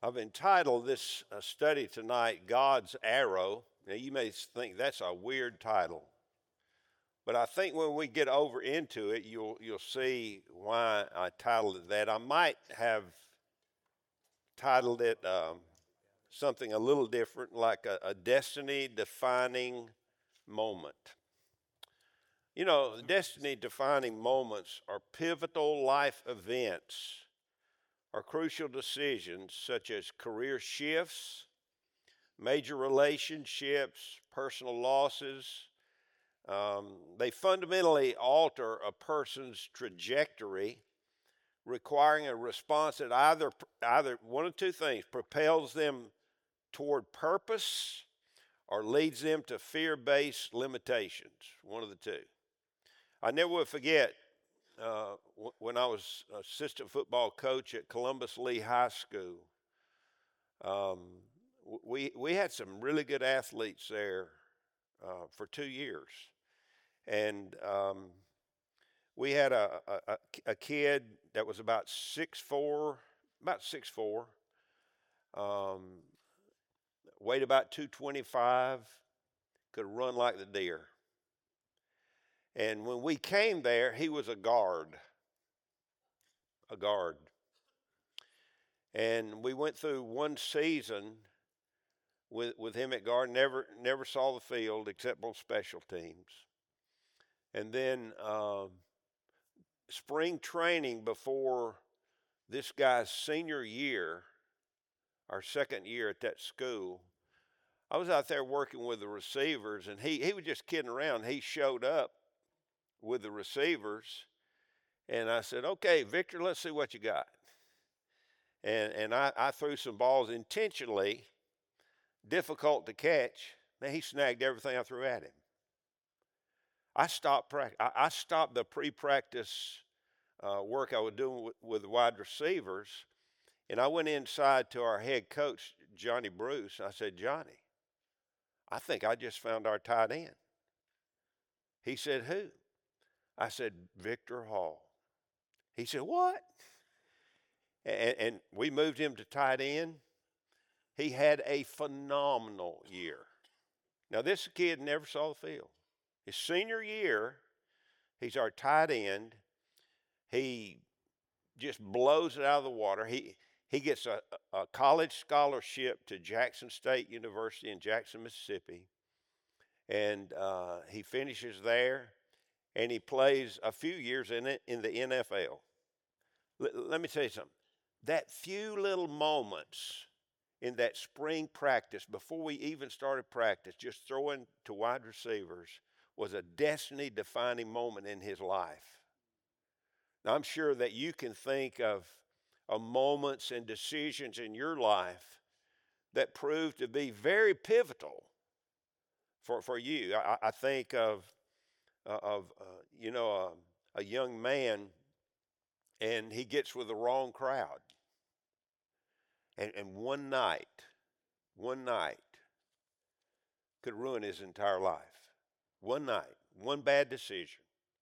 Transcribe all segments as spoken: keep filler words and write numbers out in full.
I've entitled this uh, study tonight, God's Arrow. Now, you may think that's a weird title, but I think when we get over into it, you'll, you'll see why I titled it that. I might have titled it um, something a little different, like a, a destiny defining moment. You know, destiny defining moments are pivotal life events or crucial decisions such as career shifts, major relationships, personal losses. Um, they fundamentally alter a person's trajectory, requiring a response that either either one of two things propels them toward purpose or leads them to fear-based limitations. One of the two. I never will forget uh, w- when I was assistant football coach at Columbus Lee High School. Um, we we had some really good athletes there uh, for two years, and um, we had a, a a kid that was about six four, about six four, um, weighed about two twenty five, could run like the deer. And when we came there, he was a guard, a guard, and we went through one season with with him at guard. Never never saw the field except on special teams. And then um, spring training before this guy's senior year, our second year at that school, I was out there working with the receivers, and he, he was just kidding around. He showed up with the receivers, and I said, "Okay, Victor, let's see what you got." And, and I, I threw some balls intentionally, difficult to catch. Man, he snagged everything I threw at him. I stopped practice. I, I stopped the pre-practice uh, work I was doing with, with the wide receivers, and I went inside to our head coach, Johnny Bruce. And I said, "Johnny, I think I just found our tight end." He said, "Who?" I said, "Victor Hall." He said, "What?" And, and we moved him to tight end. He had a phenomenal year. Now, this kid never saw the field. His senior year, he's our tight end. He just blows it out of the water. He he gets a, a college scholarship to Jackson State University in Jackson, Mississippi, and uh, he finishes there, and he plays a few years in it in the N F L. L- let me tell you something. That few little moments in that spring practice before we even started practice, just throwing to wide receivers, was a destiny-defining moment in his life. Now, I'm sure that you can think of, of moments and decisions in your life that proved to be very pivotal for, for you. I, I think of, uh, of uh, you know, a, a young man, and he gets with the wrong crowd. And, and one night, one night could ruin his entire life. One night, one bad decision.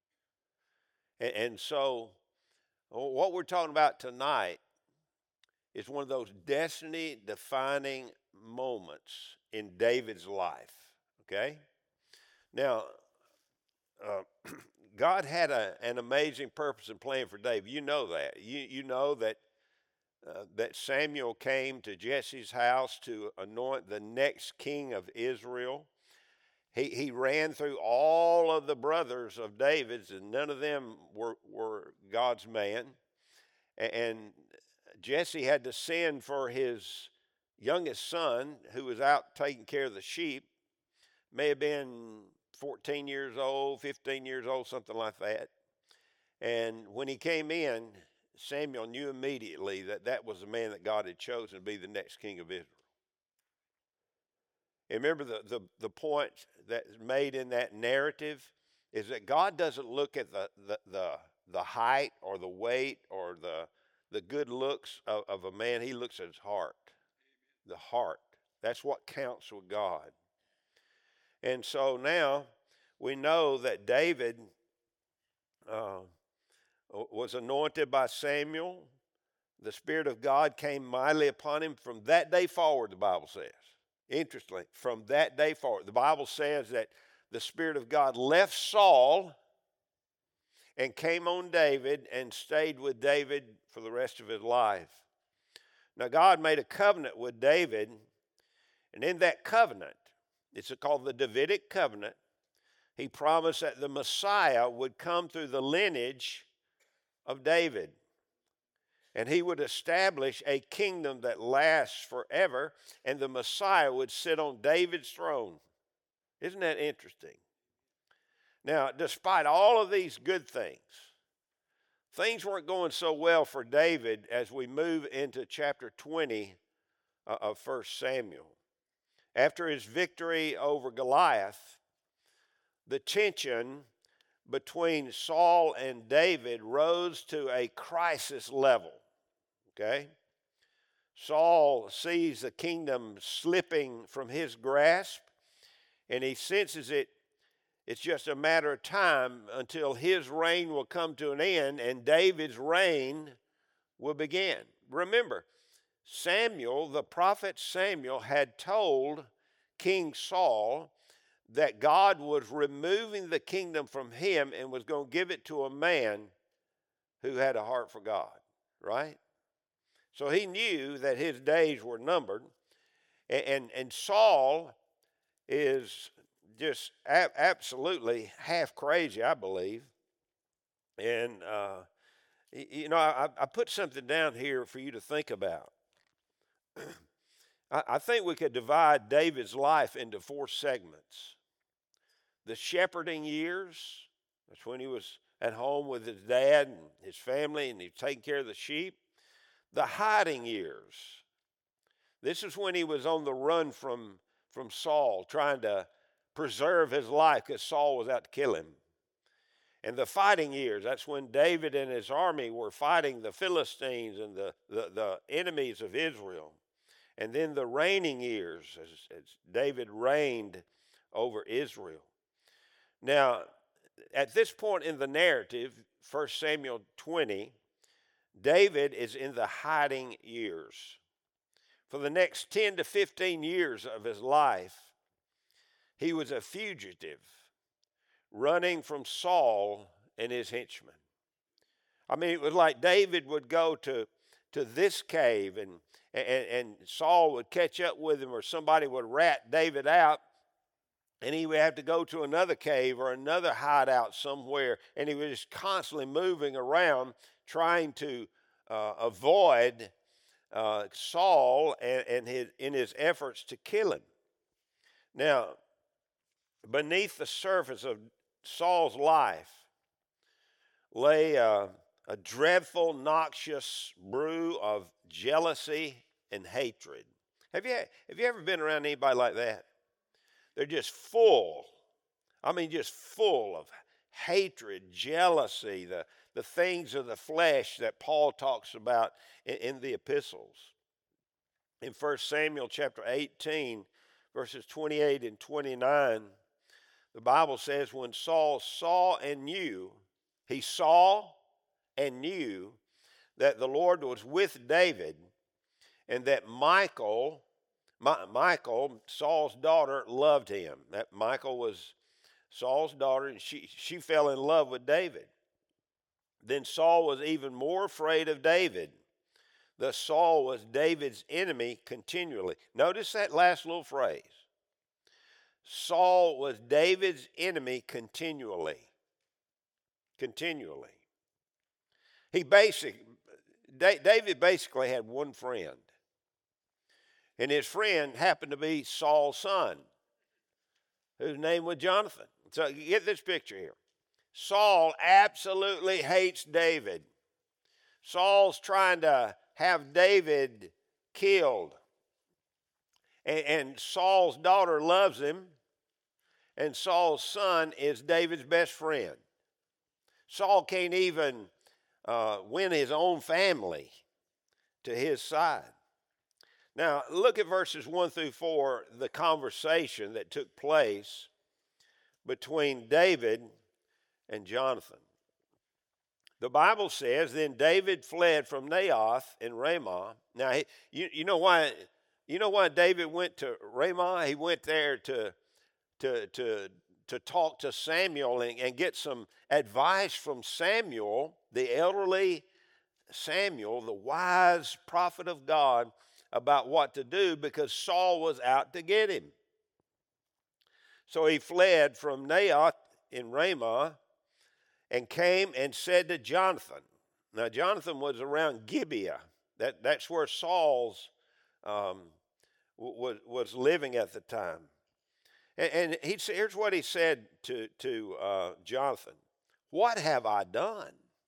And, and so, what we're talking about tonight is one of those destiny defining moments in David's life. Okay? Now, uh, God had a, an amazing purpose and plan for David. You know that. You, you know that, uh, that Samuel came to Jesse's house to anoint the next king of Israel. He, he ran through all of the brothers of David's, and none of them were, were God's man. And Jesse had to send for his youngest son, who was out taking care of the sheep, may have been fourteen years old, fifteen years old, something like that. And when he came in, Samuel knew immediately that that was the man that God had chosen to be the next king of Israel. And remember, the, the, the point that's made in that narrative is that God doesn't look at the, the, the, the height or the weight or the, the good looks of, of a man. He looks at his heart, the heart. That's what counts with God. And so now we know that David uh, was anointed by Samuel. the Spirit of God came mightily upon him. From that day forward, the Bible says. Interestingly, from that day forward, the Bible says that the Spirit of God left Saul and came on David and stayed with David for the rest of his life. Now, God made a covenant with David, and in that covenant, it's called the Davidic covenant, he promised that the Messiah would come through the lineage of David. And he would establish a kingdom that lasts forever, and the Messiah would sit on David's throne. Isn't that interesting? Now, despite all of these good things, things weren't going so well for David as we move into chapter twenty of First Samuel. After his victory over Goliath, the tension between Saul and David rose to a crisis level. Okay? Saul sees the kingdom slipping from his grasp, and he senses it. It's just a matter of time until his reign will come to an end and David's reign will begin. Remember, Samuel, the prophet Samuel, had told King Saul that God was removing the kingdom from him and was going to give it to a man who had a heart for God, right? So he knew that his days were numbered, and, and, and Saul is just a- absolutely half crazy, I believe. And, uh, you know, I, I put something down here for you to think about. I, I think we could divide David's life into four segments. The shepherding years, that's when he was at home with his dad and his family, and he was taking care of the sheep. The hiding years. This is when he was on the run from, from Saul, trying to preserve his life because Saul was out to kill him. And the fighting years, that's when David and his army were fighting the Philistines and the, the, the enemies of Israel. And then the reigning years, as, as David reigned over Israel. Now, at this point in the narrative, First Samuel twenty, David is in the hiding years. For the next ten to fifteen years of his life, he was a fugitive, running from Saul and his henchmen. I mean, it was like David would go to, to this cave, and, and, and Saul would catch up with him, or somebody would rat David out, and he would have to go to another cave or another hideout somewhere, and he was just constantly moving around trying to uh, avoid uh, Saul and, and his, in his efforts to kill him. Now, beneath the surface of Saul's life lay uh, a dreadful, noxious brew of jealousy and hatred. Have you, have you ever been around anybody like that? They're just full, I mean just full of hatred, jealousy, the, the things of the flesh that Paul talks about in, in the epistles. In First Samuel chapter eighteen, verses twenty-eight and twenty-nine, the Bible says, when Saul saw and knew, he saw and knew that the Lord was with David, and that Michal, My, Michal, Saul's daughter, loved him. That Michal was Saul's daughter, and she, she fell in love with David. Then Saul was even more afraid of David. Thus Saul was David's enemy continually. Notice that last little phrase. Saul was David's enemy continually. Continually. He basic, David basically had one friend. And his friend happened to be Saul's son, whose name was Jonathan. So you get this picture here. Saul absolutely hates David. Saul's trying to have David killed. And, and Saul's daughter loves him. And Saul's son is David's best friend. Saul can't even uh, win his own family to his side. Now, look at verses one through four, the conversation that took place between David and Jonathan. The Bible says, then David fled from Naioth in Ramah. Now, he, you, you know why you know why David went to Ramah? He went there to to to to talk to Samuel and, and get some advice from Samuel, the elderly Samuel, the wise prophet of God, about what to do because Saul was out to get him. So he fled from Naioth in Ramah and came and said to Jonathan. Now, Jonathan was around Gibeah. That, that's where Saul's um, was, was living at the time. And, and he, here's what he said to, to uh, Jonathan. What have I done?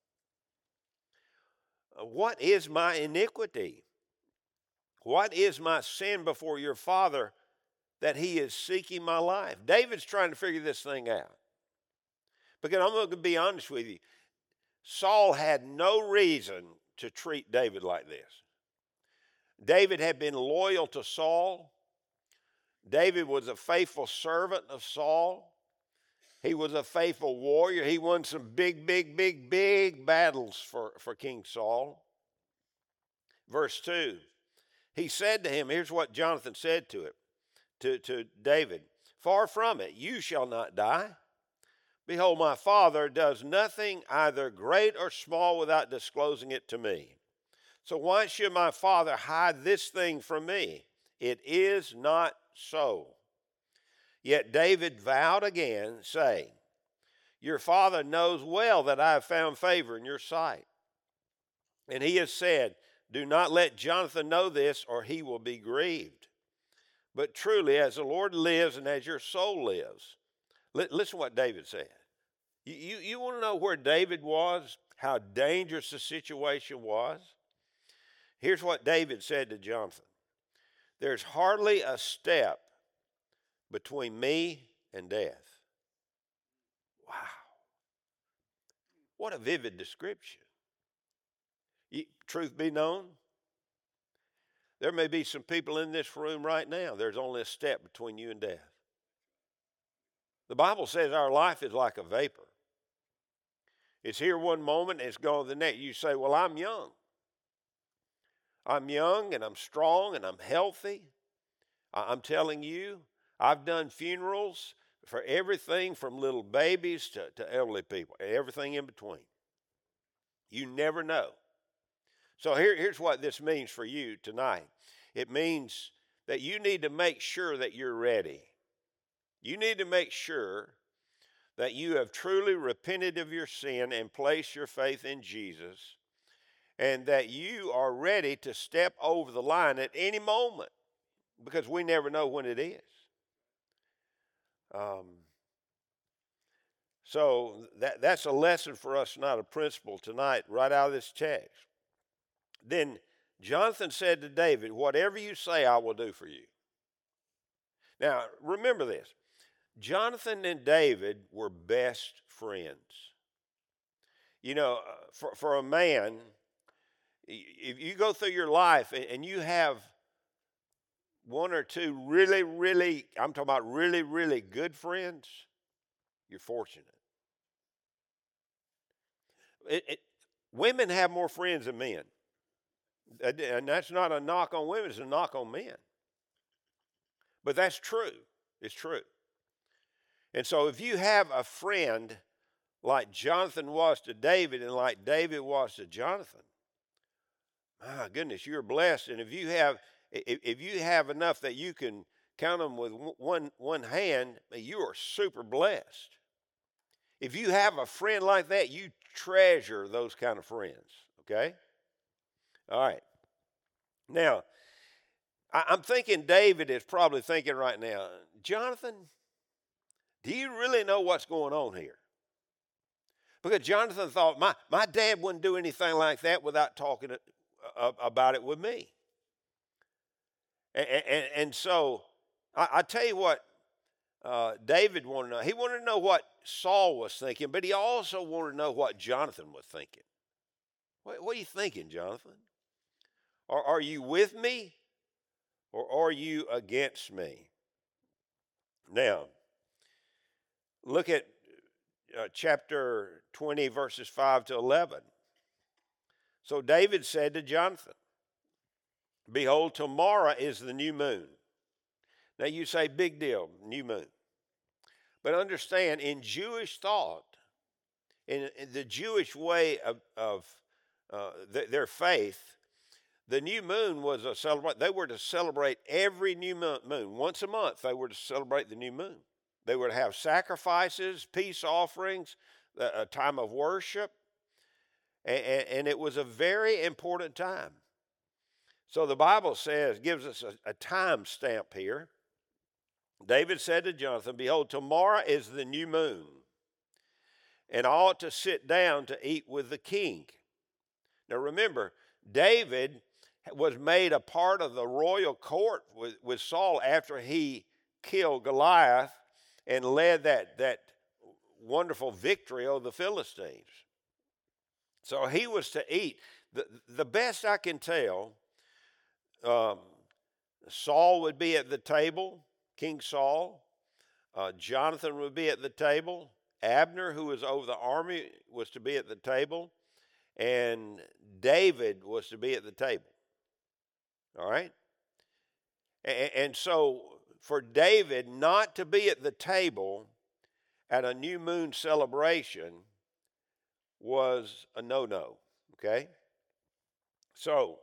What is my iniquity? What is my sin before your father that he is seeking my life? David's trying to figure this thing out. Because I'm going to be honest with you, Saul had no reason to treat David like this. David had been loyal to Saul. David was a faithful servant of Saul. He was a faithful warrior. He won some big, big, big, big battles for, for King Saul. Verse two, he said to him, here's what Jonathan said to it, to, to David, far from it, you shall not die. Behold, my father does nothing either great or small without disclosing it to me. So why should my father hide this thing from me? It is not so. Yet David vowed again, saying, your father knows well that I have found favor in your sight. And he has said, do not let Jonathan know this, or he will be grieved. But truly, as the Lord lives and as your soul lives, li- listen to what David said. You, you, you want to know where David was, how dangerous the situation was? Here's what David said to Jonathan. There's hardly a step between me and death. Wow. What a vivid description. You, truth be known, there may be some people in this room right now, there's only a step between you and death. The Bible says our life is like a vapor. It's here one moment and it's gone the next. You say, well, I'm young. I'm young and I'm strong and I'm healthy. I'm telling you, I've done funerals for everything from little babies to, to elderly people, everything in between. You never know. So here, here's what this means for you tonight. It means that you need to make sure that you're ready. You need to make sure that you have truly repented of your sin and placed your faith in Jesus, and that you are ready to step over the line at any moment, because we never know when it is. Um, so that, that's a lesson for us, not a principle tonight, right out of this text. Then Jonathan said to David, whatever you say, I will do for you. Now, remember this. Jonathan and David were best friends. You know, for, for a man, if you go through your life and you have one or two really, really, I'm talking about really, really good friends, you're fortunate. It, it, women have more friends than men. And that's not a knock on women, it's a knock on men. But that's true. It's true. And so if you have a friend like Jonathan was to David and like David was to Jonathan, my goodness, you're blessed. And if you have if, if you have enough that you can count them with one, one hand, you are super blessed. If you have a friend like that, you treasure those kind of friends, okay? All right. Now, I, I'm thinking David is probably thinking right now, Jonathan, do you really know what's going on here? Because Jonathan thought, my, my dad wouldn't do anything like that without talking to, uh, about it with me. And, and, and so, I, I tell you what uh, David wanted to know. He wanted to know what Saul was thinking, but he also wanted to know what Jonathan was thinking. What, what are you thinking, Jonathan? Are, are you with me or are you against me? Now, look at uh, chapter twenty, verses five to eleven. So David said to Jonathan, behold, tomorrow is the new moon. Now you say, big deal, new moon. But understand, in Jewish thought, in, in the Jewish way of, of uh, th- their faith, the new moon was a celebrate. They were to celebrate every new moon. Once a month, they were to celebrate the new moon. They were to have sacrifices, peace offerings, a, a time of worship. And, and, and it was a very important time. So the Bible says, gives us a, a time stamp here. David said to Jonathan, behold, tomorrow is the new moon, and I ought to sit down to eat with the king. Now remember, David was made a part of the royal court with, with Saul after he killed Goliath and led that, that wonderful victory over the Philistines. So he was to eat. The, the best I can tell, um, Saul would be at the table, King Saul. Uh, Jonathan would be at the table. Abner, who was over the army, was to be at the table. And David was to be at the table. All right? And, and so for David not to be at the table at a new moon celebration was a no-no. Okay? So,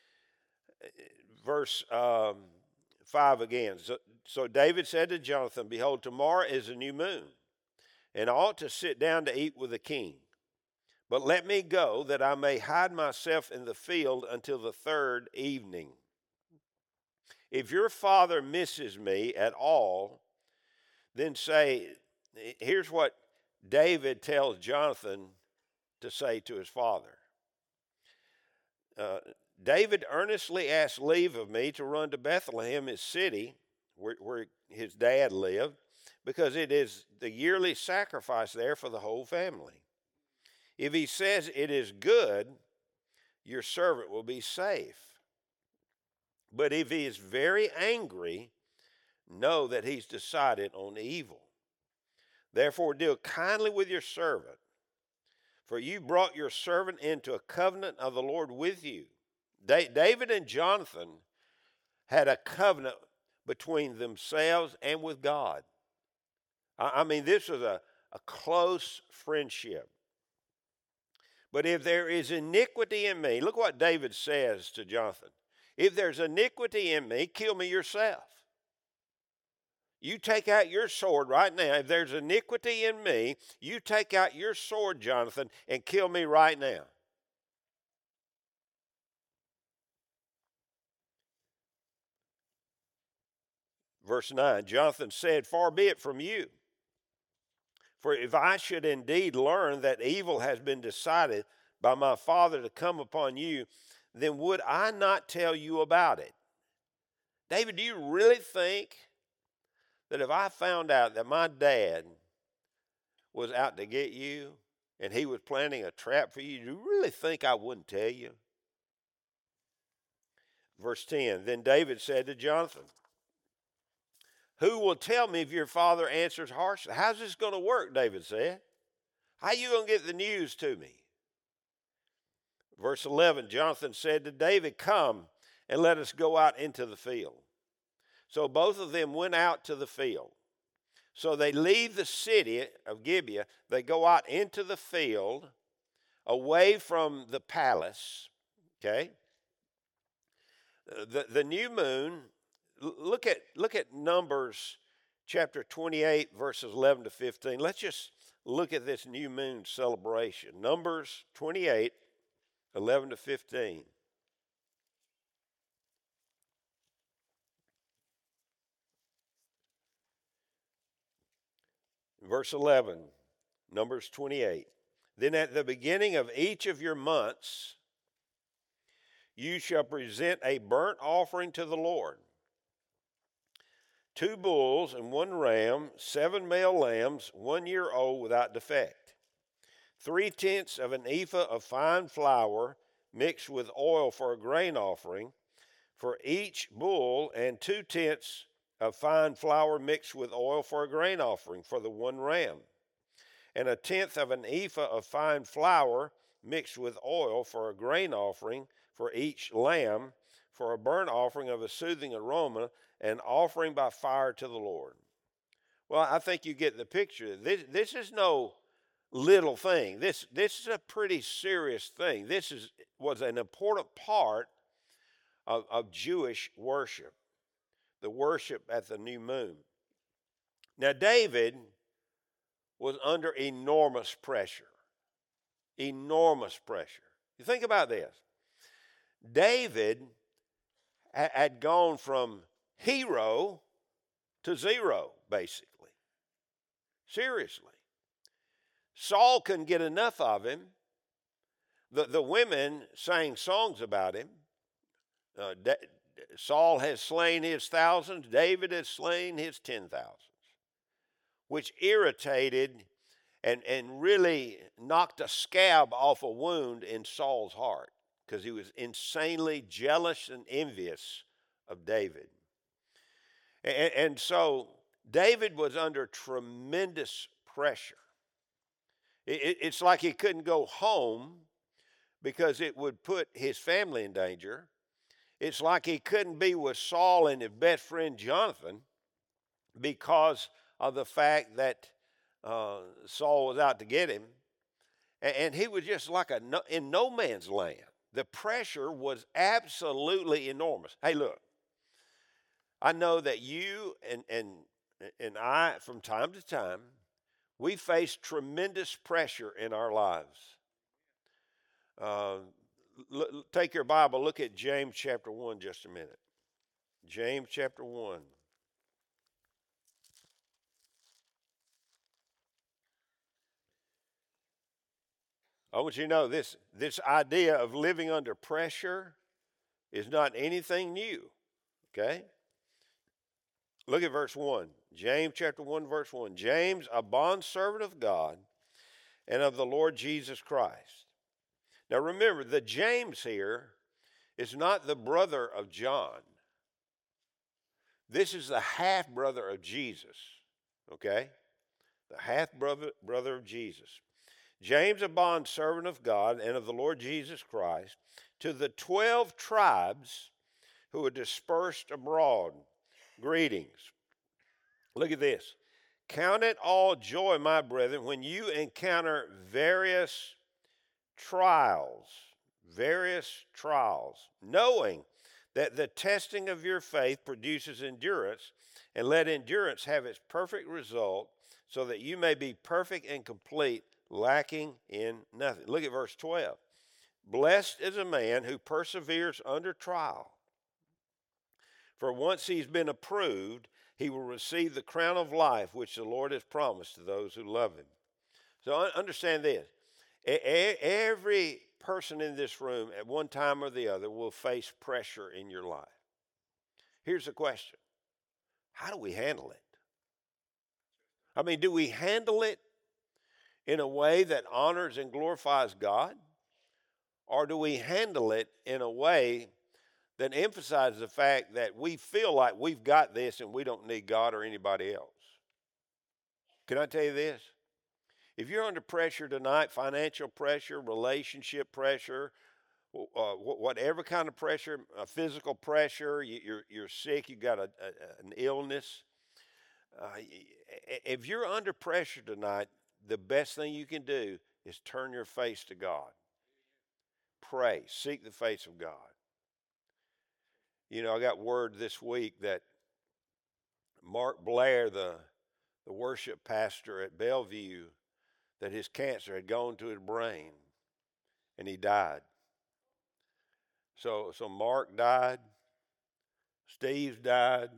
verse um, five again. So, so David said to Jonathan, behold, tomorrow is a new moon, and I ought to sit down to eat with the king. But let me go, that I may hide myself in the field until the third evening. If your father misses me at all, then say, here's what David tells Jonathan to say to his father. Uh, David earnestly asked leave of me to run to Bethlehem, his city, where, where his dad lived, because it is the yearly sacrifice there for the whole family. If he says it is good, your servant will be safe. But if he is very angry, know that he's decided on evil. Therefore deal kindly with your servant, for you brought your servant into a covenant of the Lord with you. Da- David and Jonathan had a covenant between themselves and with God. I, I mean, this was a, a close friendship. But if there is iniquity in me, look what David says to Jonathan. If there's iniquity in me, kill me yourself. You take out your sword right now. If there's iniquity in me, you take out your sword, Jonathan, and kill me right now. Verse nine, Jonathan said, far be it from you. For if I should indeed learn that evil has been decided by my father to come upon you, then would I not tell you about it? David, do you really think that if I found out that my dad was out to get you and he was planning a trap for you, do you really think I wouldn't tell you? Verse ten, then David said to Jonathan, who will tell me if your father answers harshly? How's this going to work, David said. How are you going to get the news to me? Verse eleven, Jonathan said to David, come and let us go out into the field. So both of them went out to the field. So they leave the city of Gibeah. They go out into the field away from the palace. Okay? The, the new moon, look at, look at Numbers chapter twenty-eight, verses eleven to fifteen. Let's just look at this new moon celebration. Numbers twenty-eight, eleven to fifteen. Verse eleven, Numbers twenty-eight. Then at the beginning of each of your months, you shall present a burnt offering to the Lord. Two bulls and one ram, seven male lambs, one year old without defect. Three tenths of an ephah of fine flour mixed with oil for a grain offering for each bull, and two tenths of fine flour mixed with oil for a grain offering for the one ram. and a tenth of an ephah of fine flour mixed with oil for a grain offering for each lamb, for a burnt offering of a soothing aroma, and offering by fire to the Lord. Well, I think you get the picture. This, this is no little thing. This, this is a pretty serious thing. This is, was an important part of, of Jewish worship, the worship at the new moon. Now, David was under enormous pressure. Enormous pressure. You think about this. David ha- had gone from hero to zero, basically. Seriously. Saul couldn't get enough of him. The, the women sang songs about him. Uh, da- Saul has slain his thousands. David has slain his ten thousands, which irritated and, and really knocked a scab off a wound in Saul's heart because he was insanely jealous and envious of David. And, and so David was under tremendous pressure. It, it's like he couldn't go home because it would put his family in danger. It's like he couldn't be with Saul and his best friend Jonathan because of the fact that uh, Saul was out to get him. And, and he was just like a no, in no man's land. The pressure was absolutely enormous. Hey, look, I know that you and, and, and I, from time to time, we face tremendous pressure in our lives. Uh, l- take your Bible, look at James chapter one just a minute. James chapter one. I want you to know this, this idea of living under pressure is not anything new, okay? Look at verse one. James chapter one, verse one. James, a bondservant of God and of the Lord Jesus Christ. Now remember, the James here is not the brother of John. This is the half-brother of Jesus, okay? The half-brother brother of Jesus. James, a bondservant of God and of the Lord Jesus Christ, to the twelve tribes who are dispersed abroad, greetings. Look at this. Count it all joy, my brethren, when you encounter various trials, various trials, knowing that the testing of your faith produces endurance, and let endurance have its perfect result, so that you may be perfect and complete, lacking in nothing. Look at verse twelve. Blessed is a man who perseveres under trial. For once he's been approved, he will receive the crown of life which the Lord has promised to those who love him. So understand this. Every person in this room at one time or the other will face pressure in your life. Here's the question. How do we handle it? I mean, do we handle it in a way that honors and glorifies God? Or do we handle it in a way that emphasizes the fact that we feel like we've got this and we don't need God or anybody else? Can I tell you this? If you're under pressure tonight, financial pressure, relationship pressure, uh, whatever kind of pressure, uh, physical pressure, you, you're, you're sick, you've got a, a, an illness. Uh, if you're under pressure tonight, the best thing you can do is turn your face to God. Pray, seek the face of God. You know, I got word this week that Mark Blair, the, the worship pastor at Bellevue, that his cancer had gone to his brain and he died. So, so Mark died, Steve's died.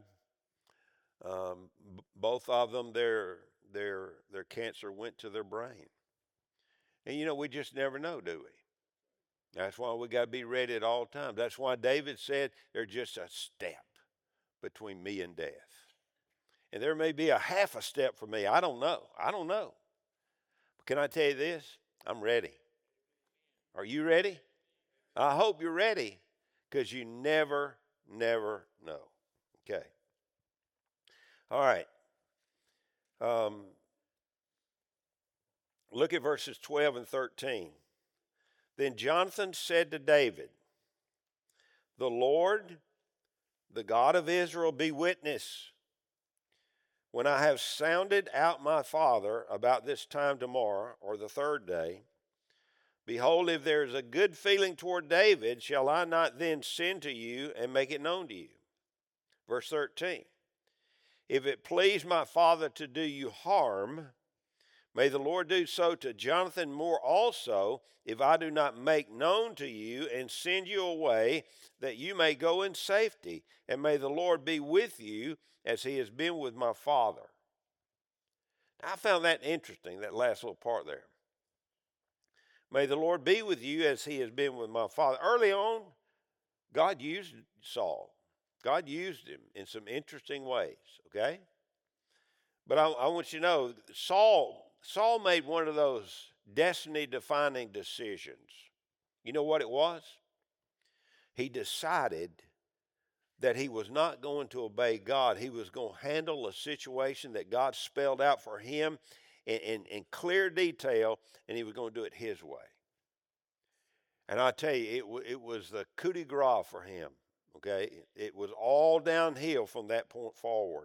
Um, b- both of them, their their their cancer went to their brain. And you know, we just never know, do we? That's why we got to be ready at all times. That's why David said, "There's just a step between me and death." And there may be a half a step for me. I don't know. I don't know. But can I tell you this? I'm ready. Are you ready? I hope you're ready, because you never, never know. Okay. All right. Um, Look at verses twelve and thirteen. Then Jonathan said to David, "The Lord, the God of Israel, be witness. When I have sounded out my father about this time tomorrow, or the third day, behold, if there is a good feeling toward David, shall I not then send to you and make it known to you?" Verse thirteen. "If it please my father to do you harm, may the Lord do so to Jonathan more also, if I do not make known to you and send you away, that you may go in safety. And may the Lord be with you as he has been with my father." Now, I found that interesting, that last little part there. May the Lord be with you as he has been with my father. Early on, God used Saul. God used him in some interesting ways, okay? But I, I want you to know, Saul, Saul made one of those destiny-defining decisions. You know what it was? He decided that he was not going to obey God. He was going to handle a situation that God spelled out for him in, in, in clear detail, and he was going to do it his way. And I tell you, it, it was the coup de grace for him, okay? It was all downhill from that point forward.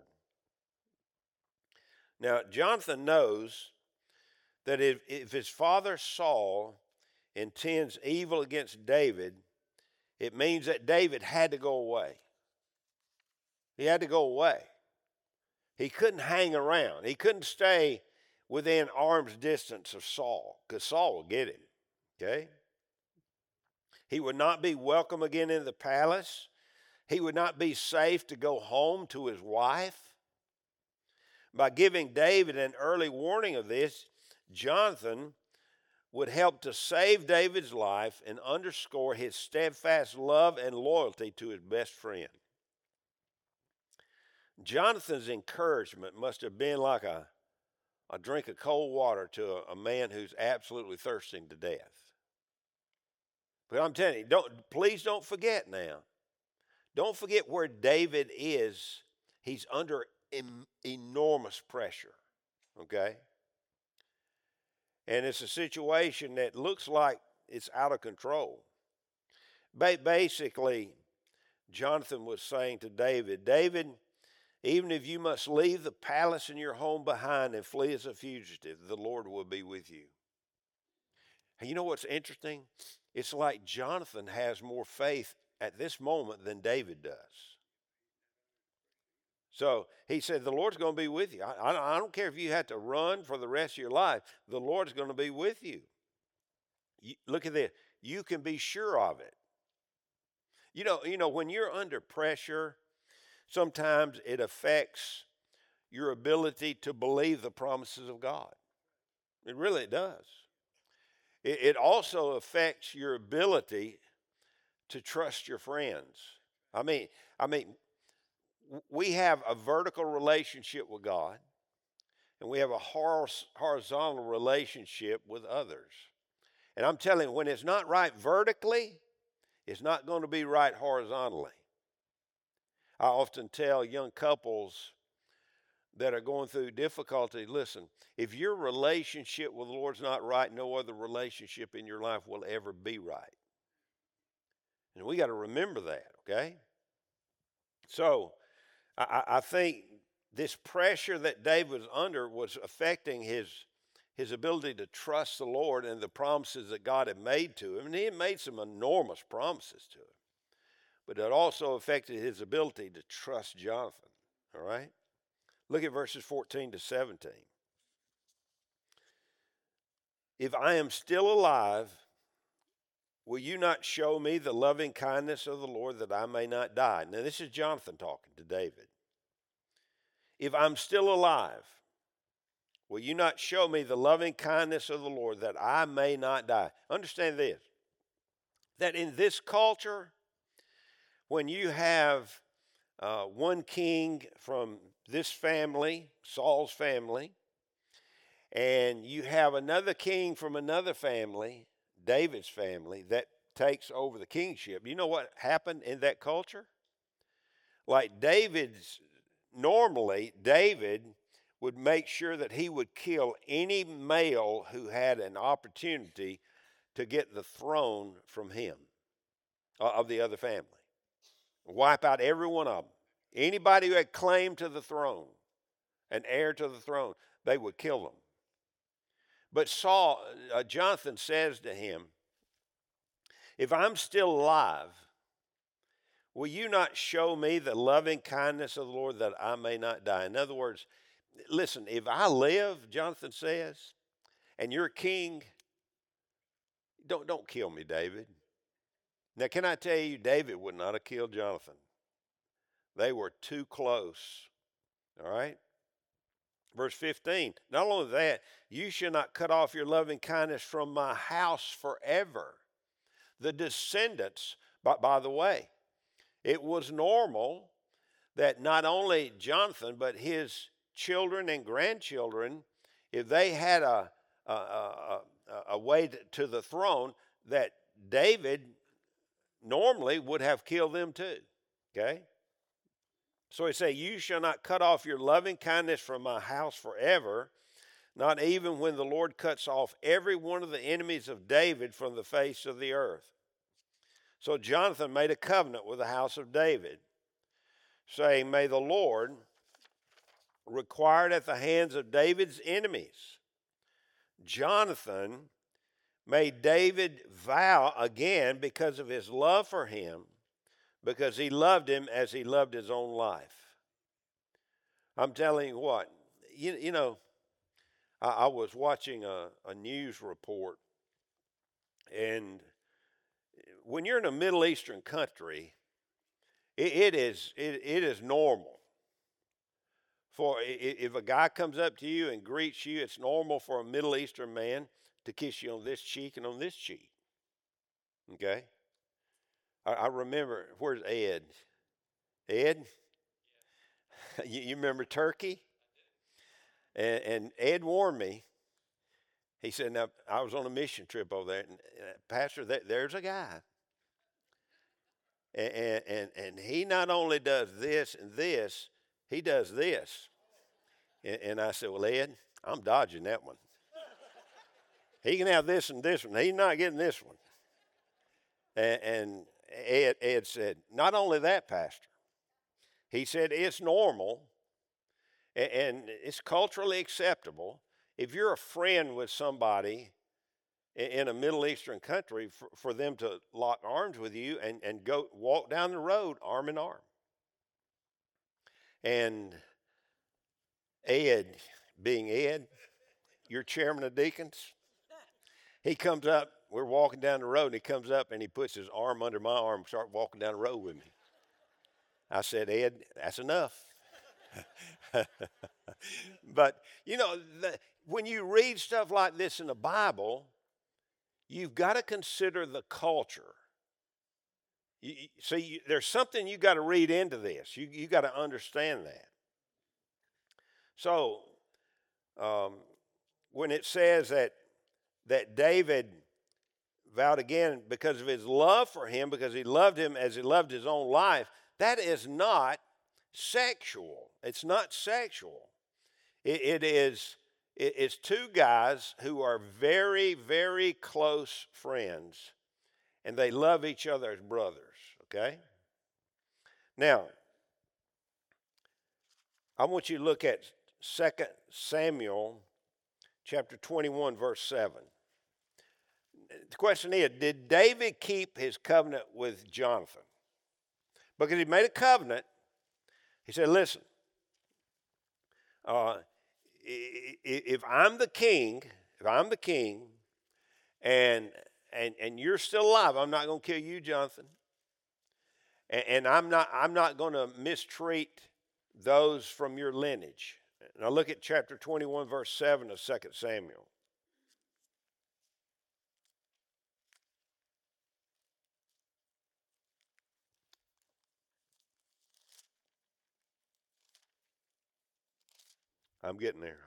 Now, Jonathan knows that if, if his father Saul intends evil against David, it means that David had to go away. He had to go away. He couldn't hang around. He couldn't stay within arm's distance of Saul, because Saul would get him, okay? He would not be welcome again in the palace. He would not be safe to go home to his wife. By giving David an early warning of this, Jonathan would help to save David's life and underscore his steadfast love and loyalty to his best friend. Jonathan's encouragement must have been like a, a drink of cold water to a, a man who's absolutely thirsting to death. But I'm telling you, don't, please don't forget now. Don't forget where David is. He's under em, enormous pressure, okay? And it's a situation that looks like it's out of control. Ba- basically, Jonathan was saying to David, David, even if you must leave the palace and your home behind and flee as a fugitive, the Lord will be with you. And you know what's interesting? It's like Jonathan has more faith at this moment than David does. So he said, the Lord's going to be with you. I, I, I don't care if you have to run for the rest of your life. The Lord's going to be with you. you. Look at this. You can be sure of it. You know, you know, when you're under pressure, sometimes it affects your ability to believe the promises of God. It really does. It, it also affects your ability to trust your friends. I mean, I mean, we have a vertical relationship with God, and we have a horizontal relationship with others. And I'm telling you, when it's not right vertically, it's not going to be right horizontally. I often tell young couples that are going through difficulty, listen, if your relationship with the Lord's not right, no other relationship in your life will ever be right. And we got to remember that, okay? So I, I think this pressure that David was under was affecting his, his ability to trust the Lord and the promises that God had made to him. And he had made some enormous promises to him. But it also affected his ability to trust Jonathan, all right? Look at verses fourteen to seventeen. If I am still alive, will you not show me the loving kindness of the Lord that I may not die? Now, this is Jonathan talking to David. If I'm still alive, will you not show me the loving kindness of the Lord that I may not die? Understand this, that in this culture, when you have uh, one king from this family, Saul's family, and you have another king from another family, David's family, that takes over the kingship, you know what happened in that culture? Like David's, normally David would make sure that he would kill any male who had an opportunity to get the throne from him, uh, of the other family. Wipe out every one of them. Anybody who had claim to the throne, an heir to the throne, they would kill them. But Saul, uh, Jonathan says to him, if I'm still alive, will you not show me the loving kindness of the Lord that I may not die? In other words, listen, if I live, Jonathan says, and you're king, don't, don't kill me, David. Now, can I tell you, David would not have killed Jonathan. They were too close. All right? Verse fifteen, not only that, you shall not cut off your loving kindness from my house forever. The descendants, by, by the way, it was normal that not only Jonathan, but his children and grandchildren, if they had a, a, a, a way to the throne, that David normally would have killed them too. Okay? So he said, you shall not cut off your loving kindness from my house forever, not even when the Lord cuts off every one of the enemies of David from the face of the earth. So Jonathan made a covenant with the house of David, saying, may the Lord require it at the hands of David's enemies. Jonathan made David vow again because of his love for him, because he loved him as he loved his own life. I'm telling you what, you, you know, I, I was watching a, a news report, and when you're in a Middle Eastern country, it, it is it, it is normal. For if a guy comes up to you and greets you, it's normal for a Middle Eastern man to kiss you on this cheek and on this cheek. Okay? I, I remember, where's Ed? Ed? you, you remember Turkey? And, and Ed warned me. He said, now, I was on a mission trip over there, and, and Pastor, there, there's a guy. And, and, and, and he not only does this and this, he does this. And, and I said, well, Ed, I'm dodging that one. He can have this and this one. He's not getting this one. And, and Ed, Ed said, not only that, Pastor. He said, it's normal and, and it's culturally acceptable if you're a friend with somebody in, in a Middle Eastern country for, for them to lock arms with you and, and go walk down the road arm in arm. And Ed, being Ed, your chairman of deacons, he comes up, we're walking down the road, and he comes up and he puts his arm under my arm and starts walking down the road with me. I said, Ed, that's enough. But, you know, the, when you read stuff like this in the Bible, you've got to consider the culture. You, you, see, you, there's something you got to read into this. You you got to understand that. So, um, when it says that that David vowed again because of his love for him, because he loved him as he loved his own life, that is not sexual. It's not sexual. It, it is it, it's two guys who are very, very close friends, and they love each other as brothers, okay? Now, I want you to look at Second Samuel chapter twenty-one, verse seven. The question is, did David keep his covenant with Jonathan? Because he made a covenant. He said, listen, uh, if I'm the king, if I'm the king, and and and you're still alive, I'm not going to kill you, Jonathan. And, and I'm not I'm not going to mistreat those from your lineage. Now look at chapter twenty-one, verse seven of Second Samuel. I'm getting there.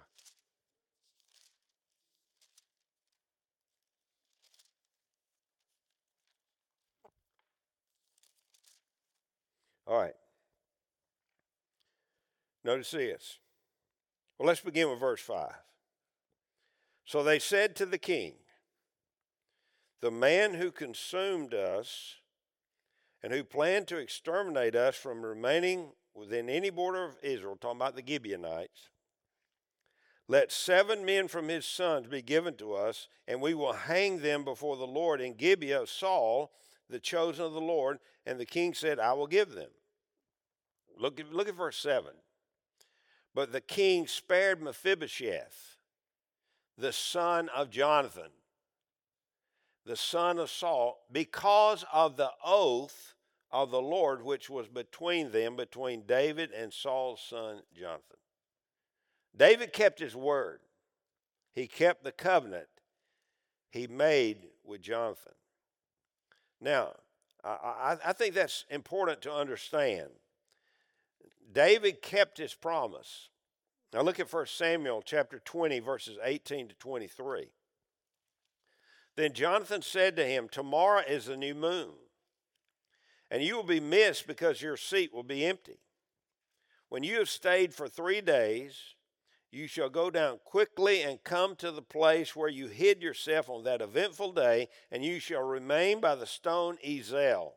All right. Notice this. Well, let's begin with verse five. So they said to the king, the man who consumed us and who planned to exterminate us from remaining within any border of Israel, talking about the Gibeonites, let seven men from his sons be given to us, and we will hang them before the Lord in Gibeah of Saul, the chosen of the Lord. And the king said, I will give them. Look at, look at verse seven. But the king spared Mephibosheth, the son of Jonathan, the son of Saul, because of the oath of the Lord which was between them, between David and Saul's son Jonathan. David kept his word. He kept the covenant he made with Jonathan. Now, I, I think that's important to understand. David kept his promise. Now look at First Samuel chapter twenty, verses eighteen to twenty-three. Then Jonathan said to him, tomorrow is the new moon, and you will be missed because your seat will be empty. When you have stayed for three days, you shall go down quickly and come to the place where you hid yourself on that eventful day, and you shall remain by the stone Ezel.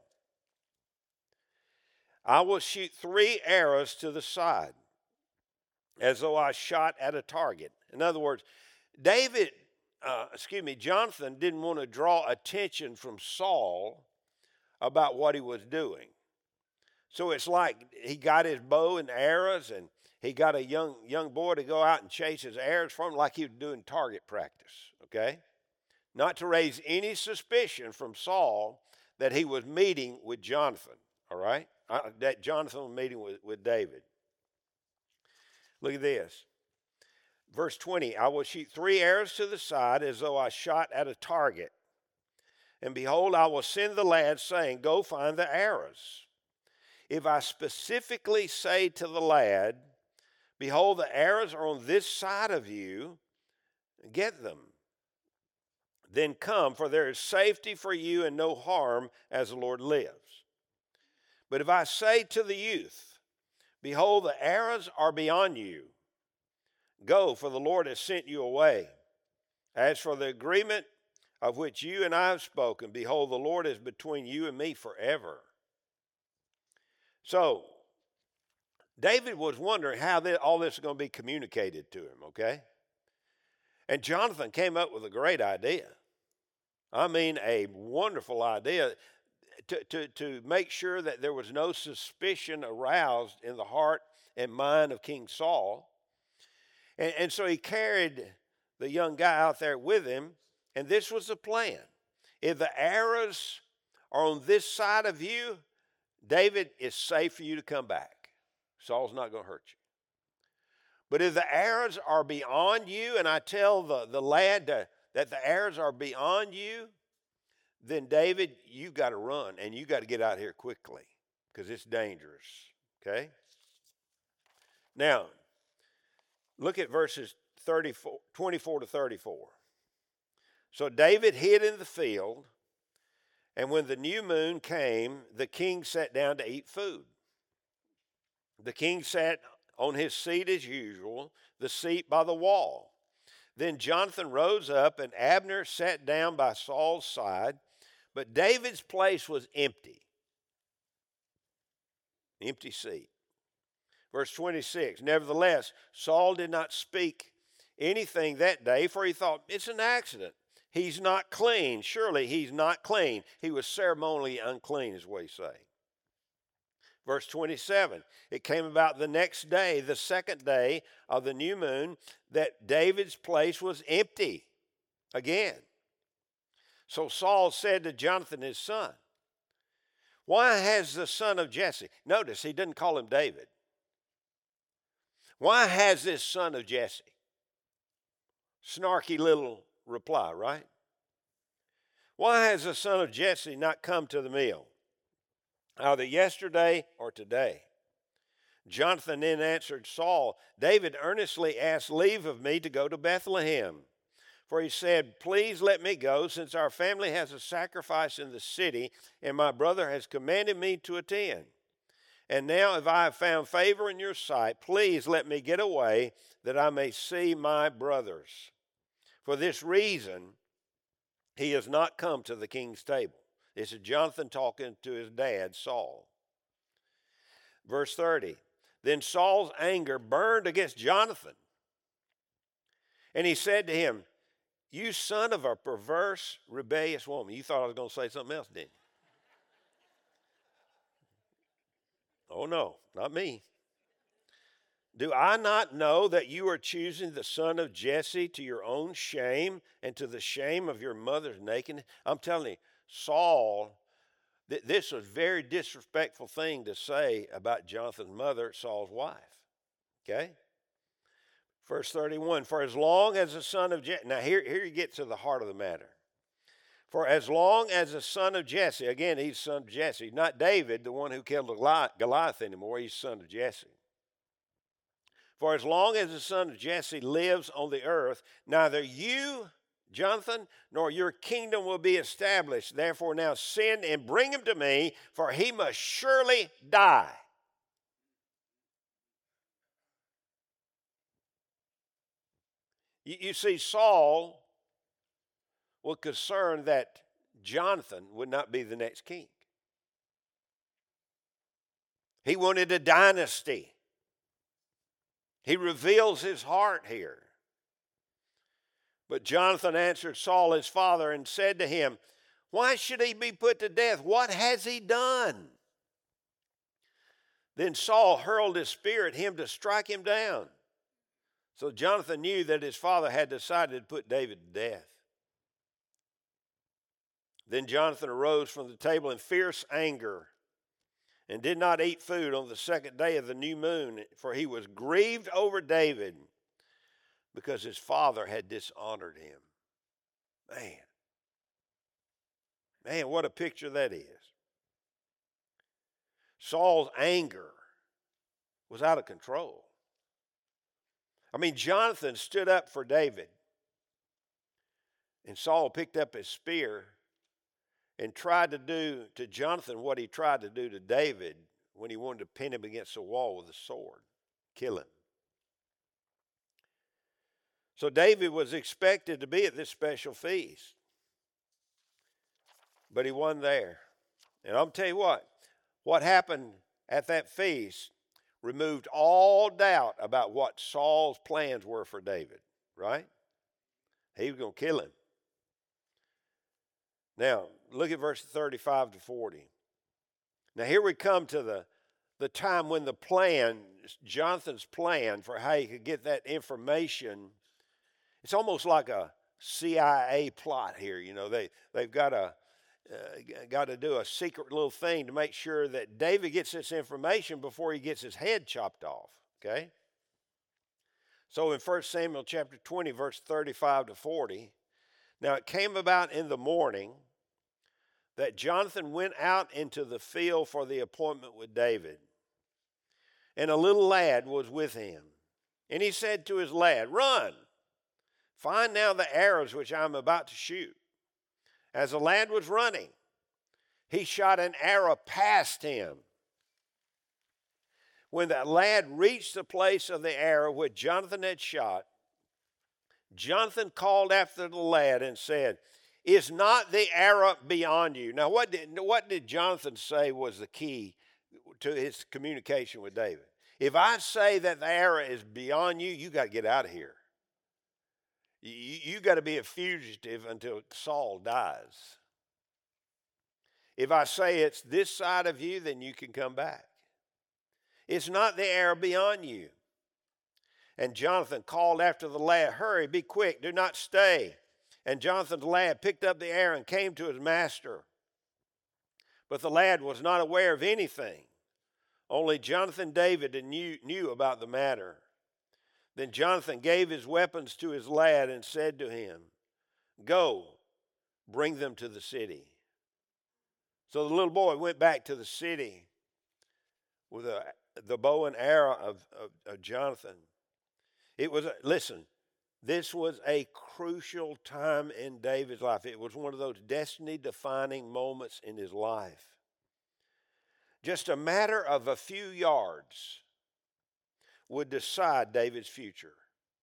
I will shoot three arrows to the side, as though I shot at a target. In other words, David, uh, excuse me, Jonathan didn't want to draw attention from Saul about what he was doing. So it's like he got his bow and arrows, and he got a young young boy to go out and chase his arrows from him like he was doing target practice, okay? Not to raise any suspicion from Saul that he was meeting with Jonathan, all right? Uh, that Jonathan was meeting with, with David. Look at this. Verse twenty, I will shoot three arrows to the side as though I shot at a target. And behold, I will send the lad saying, go find the arrows. If I specifically say to the lad, behold, the arrows are on this side of you, get them. Then come, for there is safety for you and no harm, as the Lord lives. But if I say to the youth, behold, the arrows are beyond you, go, for the Lord has sent you away. As for the agreement of which you and I have spoken, behold, the Lord is between you and me forever. So, David was wondering how this, all this is going to be communicated to him, okay? And Jonathan came up with a great idea. I mean, a wonderful idea to, to, to make sure that there was no suspicion aroused in the heart and mind of King Saul. And, and so he carried the young guy out there with him, and this was the plan. If the arrows are on this side of you, David, it's safe for you to come back. Saul's not going to hurt you. But if the arrows are beyond you, and I tell the, the lad to, that the arrows are beyond you, then David, you've got to run, and you've got to get out here quickly because it's dangerous, okay? Now, look at verses thirty-four, twenty-four to thirty-four. So David hid in the field, and when the new moon came, the king sat down to eat food. The king sat on his seat as usual, the seat by the wall. Then Jonathan rose up, and Abner sat down by Saul's side, but David's place was empty. Empty seat. Verse twenty-six, nevertheless, Saul did not speak anything that day, for he thought, it's an accident. He's not clean. Surely he's not clean. He was ceremonially unclean, is what he's saying. Verse twenty-seven, it came about the next day, the second day of the new moon, that David's place was empty again. So Saul said to Jonathan, his son, why has the son of Jesse, notice he didn't call him David. Why has this son of Jesse? Snarky little reply, right? Why has the son of Jesse not come to the meal, either yesterday or today? Jonathan then answered Saul, David earnestly asked leave of me to go to Bethlehem. For he said, please let me go, since our family has a sacrifice in the city, and my brother has commanded me to attend. And now if I have found favor in your sight, please let me get away that I may see my brothers. For this reason, he has not come to the king's table. This is Jonathan talking to his dad, Saul. Verse thirty, then Saul's anger burned against Jonathan. And he said to him, you son of a perverse, rebellious woman. You thought I was going to say something else, didn't you? Oh, no, not me. Do I not know that you are choosing the son of Jesse to your own shame and to the shame of your mother's nakedness? I'm telling you, Saul, th- this was a very disrespectful thing to say about Jonathan's mother, Saul's wife. Okay? Verse thirty-one, for as long as the son of Jesse, now here, here you get to the heart of the matter. For as long as the son of Jesse, again, he's son of Jesse, not David, the one who killed Goliath anymore, he's son of Jesse. For as long as the son of Jesse lives on the earth, neither you, Jonathan, nor your kingdom will be established. Therefore now send and bring him to me, for he must surely die. You, you see, Saul was concerned that Jonathan would not be the next king. He wanted a dynasty. He reveals his heart here. But Jonathan answered Saul his father and said to him, why should he be put to death? What has he done? Then Saul hurled his spear at him to strike him down. So Jonathan knew that his father had decided to put David to death. Then Jonathan arose from the table in fierce anger and did not eat food on the second day of the new moon, for he was grieved over David because his father had dishonored him. Man. Man, what a picture that is. Saul's anger was out of control. I mean, Jonathan stood up for David, and Saul picked up his spear and tried to do to Jonathan what he tried to do to David when he wanted to pin him against the wall with a sword, kill him. So David was expected to be at this special feast, but he wasn't there. And I'll tell you what, what happened at that feast removed all doubt about what Saul's plans were for David, right? He was going to kill him. Now, look at verses thirty-five to forty. Now, here we come to the, the time when the plan, Jonathan's plan for how he could get that information, it's almost like a C I A plot here. You know, they, they've got a, Uh, got to do a secret little thing to make sure that David gets this information before he gets his head chopped off, okay? So in First Samuel chapter twenty, verse thirty-five to forty, now it came about in the morning that Jonathan went out into the field for the appointment with David, and a little lad was with him. And he said to his lad, run, find now the arrows which I am about to shoot. As the lad was running, he shot an arrow past him. When the lad reached the place of the arrow which Jonathan had shot, Jonathan called after the lad and said, is not the arrow beyond you? Now, what did, what did Jonathan say was the key to his communication with David? If I say that the arrow is beyond you, you got to get out of here. You, you got to be a fugitive until Saul dies. If I say it's this side of you, then you can come back. It's not the arrow beyond you. And Jonathan called after the lad, hurry, be quick, do not stay. And Jonathan's lad picked up the arrow and came to his master. But the lad was not aware of anything. Only Jonathan David knew, knew about the matter. Then Jonathan gave his weapons to his lad and said to him, go, bring them to the city. So the little boy went back to the city with a, the bow and arrow of, of, of Jonathan. It was, a, listen, this was a crucial time in David's life. It was one of those destiny-defining moments in his life. just a matter of a few yards, would decide David's future.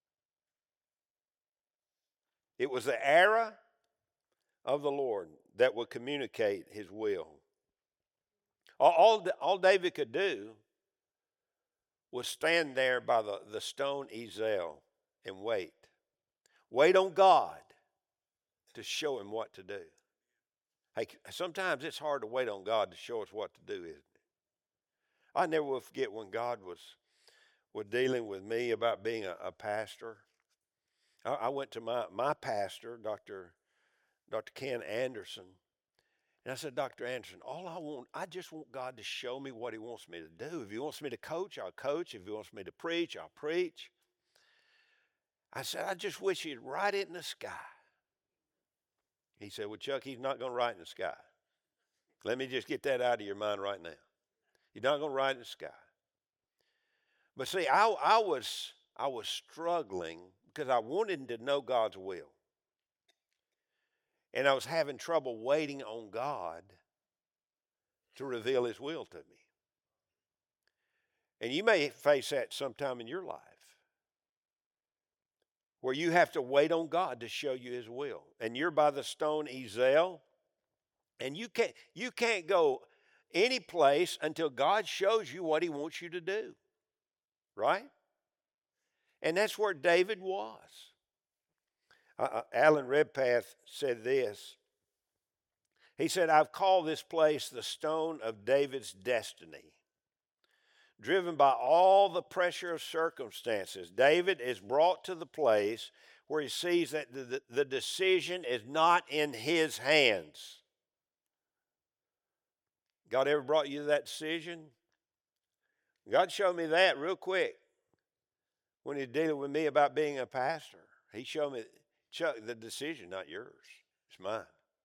It was the arrow of the Lord that would communicate his will. All, all, all David could do was stand there by the, the stone Ezel and wait. Wait on God to show him what to do. Hey, sometimes it's hard to wait on God to show us what to do, isn't it? I never will forget when God was, was dealing with me about being a, a pastor. I, I went to my, my pastor, Doctor Doctor Ken Anderson, and I said, Doctor Anderson, all I want, I just want God to show me what he wants me to do. If he wants me to coach, I'll coach. If he wants me to preach, I'll preach. I said, I just wish he'd write it in the sky. He said, well, Chuck, he's not going to write in the sky. Let me just get that out of your mind right now. He's not going to write in the sky. But see, I, I was I was struggling because I wanted to know God's will. And I was having trouble waiting on God to reveal his will to me. And you may face that sometime in your life, where you have to wait on God to show you his will. And you're by the stone Ezel, and you can't, you can't go any place until God shows you what he wants you to do. Right? And that's where David was. Uh, Alan Redpath said this. He said, I've called this place the stone of David's destiny. Driven by all the pressure of circumstances, David is brought to the place where he sees that the, the, the decision is not in his hands. God ever brought you to that decision? God showed me that real quick when he was dealing with me about being a pastor. He showed me, Chuck, the decision, not yours. It's mine.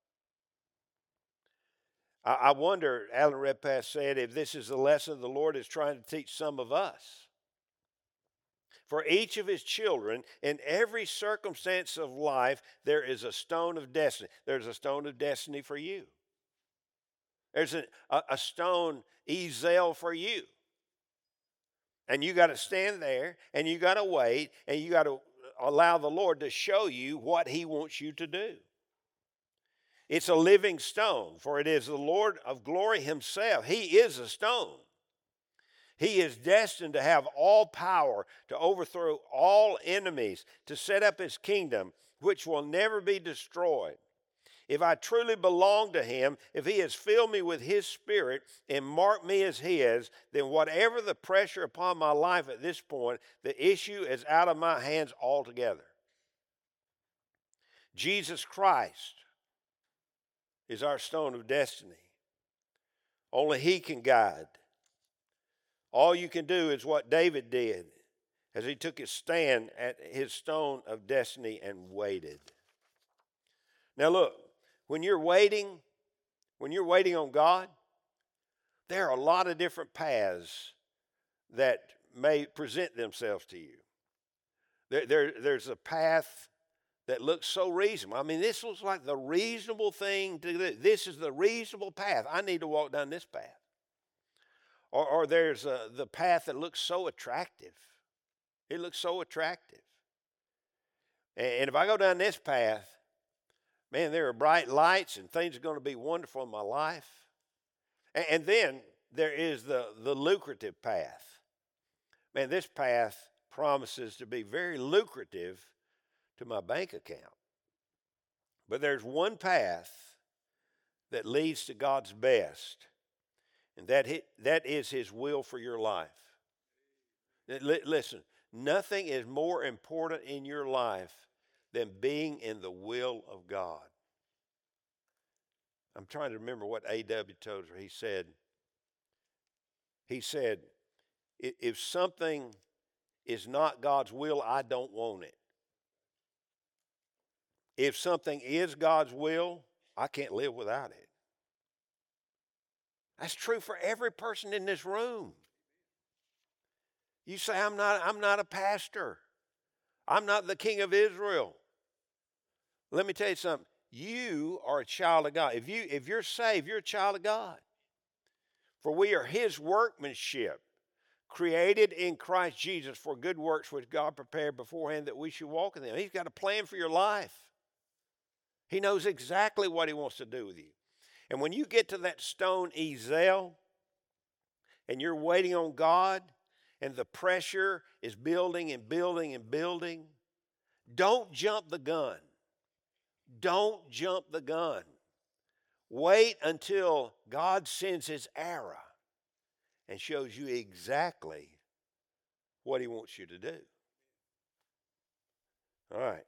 I, I wonder, Alan Redpath said, if this is the lesson the Lord is trying to teach some of us. For each of his children, in every circumstance of life, there is a stone of destiny. There's a stone of destiny for you. There's a, a, a stone Ezel for you. And you got to stand there, and you got to wait, and you got to allow the Lord to show you what he wants you to do. It's a living stone, for it is the Lord of glory himself. He is a stone. He is destined to have all power, to overthrow all enemies, to set up his kingdom, which will never be destroyed. If I truly belong to him, if he has filled me with his spirit and marked me as his, then whatever the pressure upon my life at this point, the issue is out of my hands altogether. Jesus Christ is our stone of destiny. Only he can guide. All you can do is what David did as he took his stand at his stone of destiny and waited. Now look, when you're waiting, when you're waiting on God, there are a lot of different paths that may present themselves to you. There, there, there's a path that looks so reasonable. I mean, this looks like the reasonable thing to do. This is the reasonable path. I need to walk down this path. Or, or there's a, the path that looks so attractive. It looks so attractive. And, and if I go down this path, man, there are bright lights and things are going to be wonderful in my life. And, and then there is the, the lucrative path. Man, this path promises to be very lucrative to my bank account. But there's one path that leads to God's best, and that, he, that is his will for your life. Listen, nothing is more important in your life than being in the will of God. I'm trying to remember what A W Tozer, he said, he said, if something is not God's will, I don't want it. If something is God's will, I can't live without it. That's true for every person in this room. You say, I'm not, I'm not a pastor. I'm not the king of Israel. Let me tell you something. You are a child of God. If, you, if you're saved, you're a child of God. For we are his workmanship, created in Christ Jesus for good works which God prepared beforehand that we should walk in them. He's got a plan for your life. He knows exactly what he wants to do with you. And when you get to that stone Ezel and you're waiting on God and the pressure is building and building and building, don't jump the gun. Don't jump the gun. Wait until God sends his arrow and shows you exactly what he wants you to do. All right.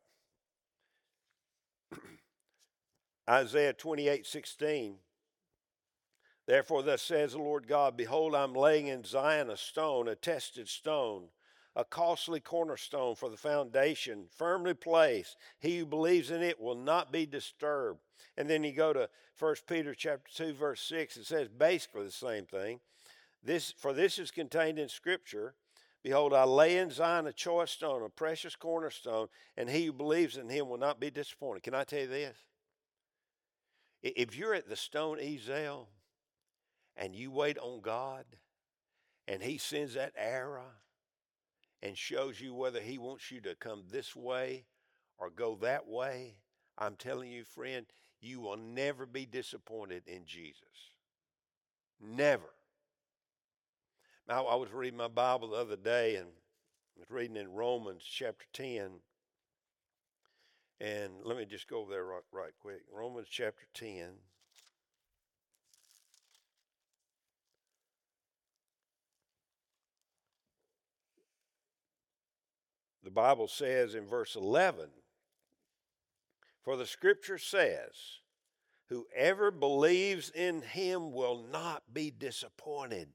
Isaiah twenty-eight sixteen. Therefore thus says the Lord God, behold, I'm laying in Zion a stone, a tested stone, a costly cornerstone for the foundation, firmly placed. He who believes in it will not be disturbed. And then you go to First Peter chapter two, verse six. It says basically the same thing. This, for this is contained in Scripture. Behold, I lay in Zion a choice stone, a precious cornerstone, and he who believes in him will not be disappointed. Can I tell you this? If you're at the stone Ezel and you wait on God and he sends that arrow and shows you whether he wants you to come this way or go that way, I'm telling you, friend, you will never be disappointed in Jesus. Never. Now, I was reading my Bible the other day and I was reading in Romans chapter ten. And let me just go over there right, right quick. Romans chapter ten. The Bible says in verse eleven, for the Scripture says, whoever believes in him will not be disappointed.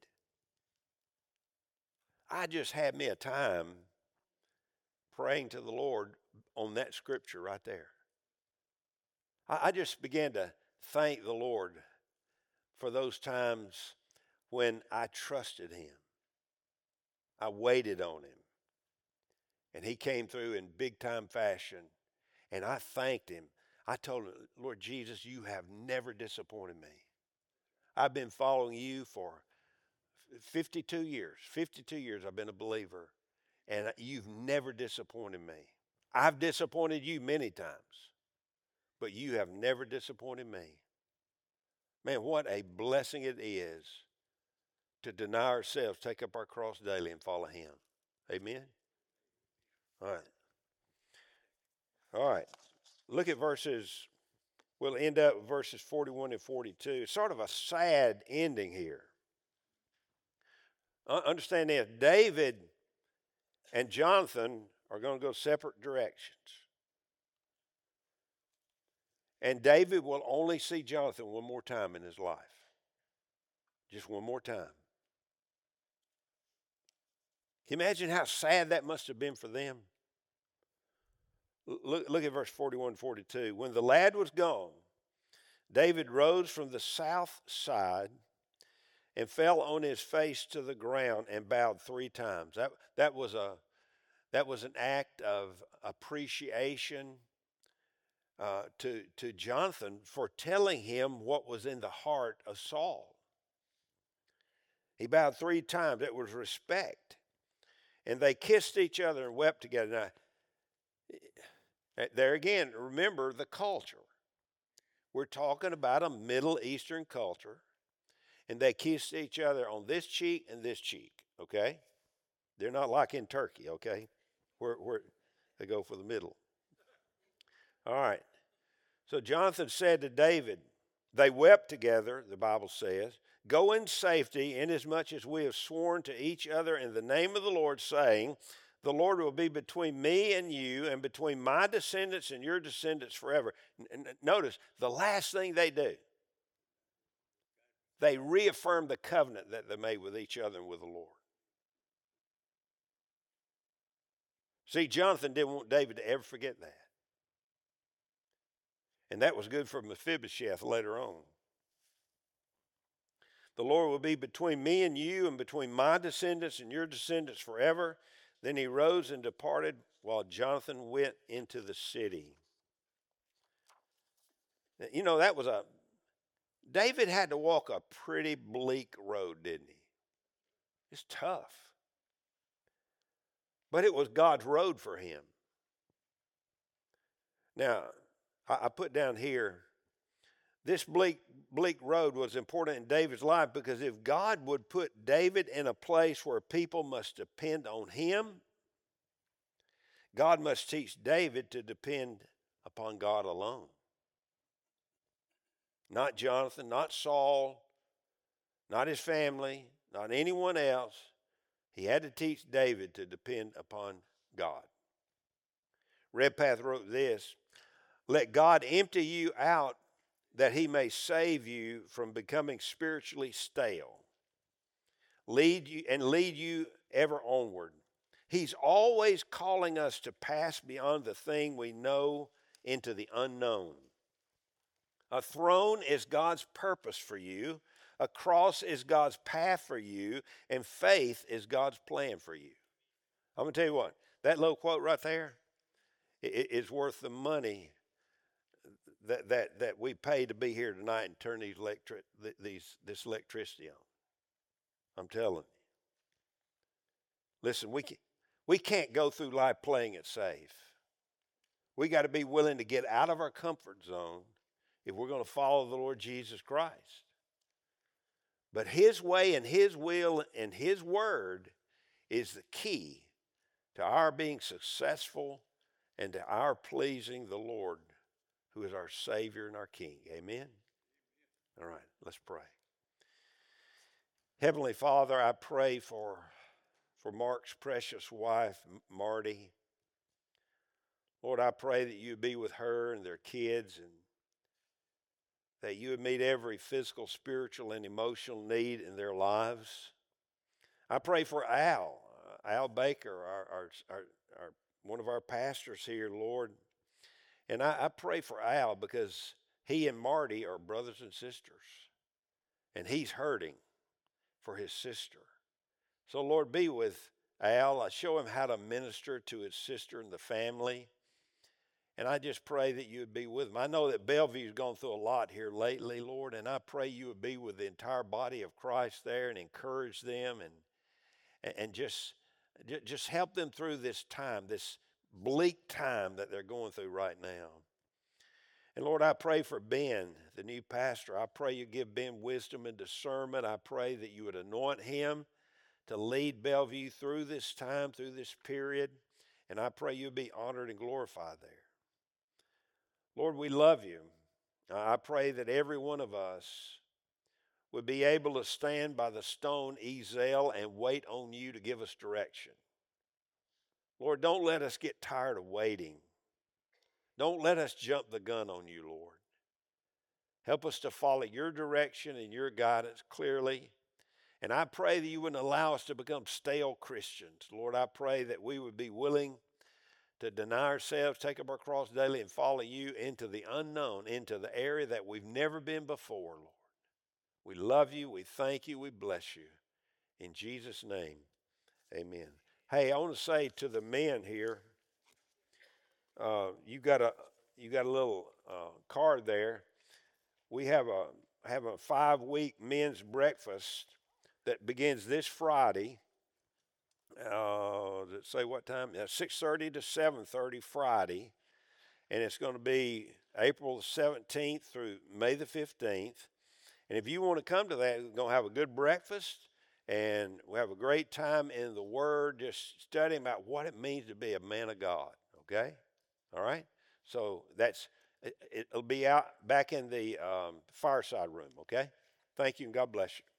I just had me a time praying to the Lord on that scripture right there. I, I just began to thank the Lord for those times when I trusted him. I waited on him. And he came through in big time fashion. And I thanked him. I told him, Lord Jesus, you have never disappointed me. I've been following you for fifty-two years. fifty-two years I've been a believer. And you've never disappointed me. I've disappointed you many times. But you have never disappointed me. Man, what a blessing it is to deny ourselves, take up our cross daily, and follow him. Amen? All right. All right. Look at verses, we'll end up with verses forty-one and forty-two. It's sort of a sad ending here. Understand this, David and Jonathan are going to go separate directions. And David will only see Jonathan one more time in his life. Just one more time. Can you imagine how sad that must have been for them? Look, look at verse forty-one, forty-two. When the lad was gone, David rose from the south side and fell on his face to the ground and bowed three times. That, that, was, a, that was an act of appreciation uh, to, to Jonathan for telling him what was in the heart of Saul. He bowed three times. It was respect. And they kissed each other and wept together. Now, there again, remember the culture. We're talking about a Middle Eastern culture. And they kissed each other on this cheek and this cheek, okay? They're not like in Turkey, okay? Where, where they go for the middle. All right. So Jonathan said to David, they wept together, the Bible says, go in safety, inasmuch as we have sworn to each other in the name of the Lord, saying, the Lord will be between me and you, and between my descendants and your descendants forever. And notice, the last thing they do, they reaffirm the covenant that they made with each other and with the Lord. See, Jonathan didn't want David to ever forget that. And that was good for Mephibosheth later on. The Lord will be between me and you, and between my descendants and your descendants forever. Then he rose and departed while Jonathan went into the city. You know, that was a, David had to walk a pretty bleak road, didn't he? It's tough. But it was God's road for him. Now, I, I put down here, this bleak, bleak road was important in David's life because if God would put David in a place where people must depend on him, God must teach David to depend upon God alone. Not Jonathan, not Saul, not his family, not anyone else. He had to teach David to depend upon God. Redpath wrote this, "Let God empty you out that he may save you from becoming spiritually stale. Lead you and lead you ever onward. He's always calling us to pass beyond the thing we know into the unknown. A throne is God's purpose for you. A cross is God's path for you. And faith is God's plan for you." I'm going to tell you what, that little quote right there is worth the money that, that, that we pay to be here tonight and turn these electric, these, this electricity on. I'm telling you. Listen, we, can, we can't go through life playing it safe. We got to be willing to get out of our comfort zone if we're going to follow the Lord Jesus Christ. But his way and his will and his word is the key to our being successful and to our pleasing the Lord, who is our Savior and our King. Amen? All right, let's pray. Heavenly Father, I pray for, for Mark's precious wife, Marty. Lord, I pray that you be with her and their kids, and that you would meet every physical, spiritual, and emotional need in their lives. I pray for Al, uh, Al Baker, our, our, our, our one of our pastors here, Lord. And I, I pray for Al because he and Marty are brothers and sisters. And he's hurting for his sister. So, Lord, be with Al. I show him how to minister to his sister and the family. And I just pray that you would be with them. I know that Bellevue's gone through a lot here lately, Lord, and I pray you would be with the entire body of Christ there and encourage them and, and just, just help them through this time, this bleak time that they're going through right now. And Lord, I pray for Ben, the new pastor. I pray you give Ben wisdom and discernment. I pray that you would anoint him to lead Bellevue through this time, through this period. And I pray you'll be honored and glorified there. Lord, we love you. I pray that every one of us would be able to stand by the stone Ezel and wait on you to give us direction. Lord, don't let us get tired of waiting. Don't let us jump the gun on you, Lord. Help us to follow your direction and your guidance clearly. And I pray that you wouldn't allow us to become stale Christians. Lord, I pray that we would be willing to deny ourselves, take up our cross daily, and follow you into the unknown, into the area that we've never been before, Lord. We love you, we thank you, we bless you. In Jesus' name, amen. Hey, I want to say to the men here, uh, you got a you got a little uh, card there. We have a have a five-week men's breakfast that begins this Friday. Uh, does it say what time? Yeah, six thirty to seven thirty Friday, and it's going to be April the seventeenth through May the fifteenth. And if you want to come to that, we're going to have a good breakfast, and we have a great time in the Word, just studying about what it means to be a man of God. Okay, all right. So that's it, it'll be out back in the um, fireside room. Okay. Thank you, and God bless you.